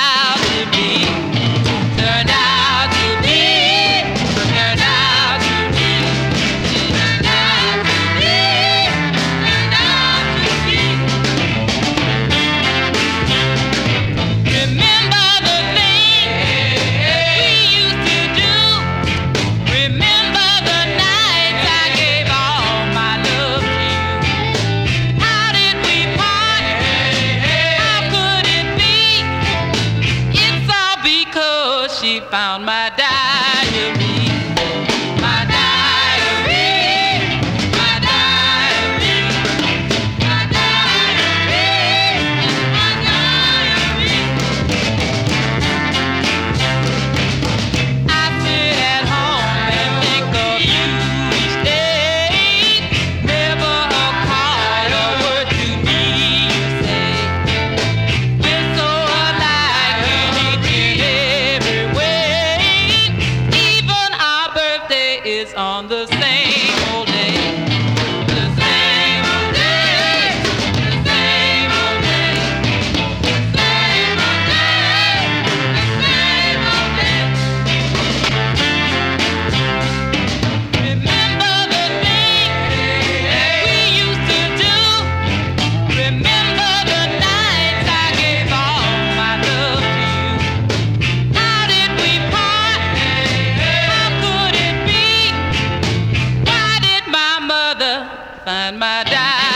out to be, turned out to be, turned out to be, turned out to be, turned out to be. Remember the things we used to do. Remember the nights I gave all my love to you. How did we part? How could it be? It's all because she found my diary. My diary. My diary. My diary. My diary. I sit at home and think of you each day. Never a card or word to me you say. We're so alike in each and every way. Even our birthday is on the same old day. The same old day. The same old day. The same old day. The same old day. Remember the things that we used to do. Remember the nights I gave all my love to you. How did we part? How could it be? Why did my mother find my diary?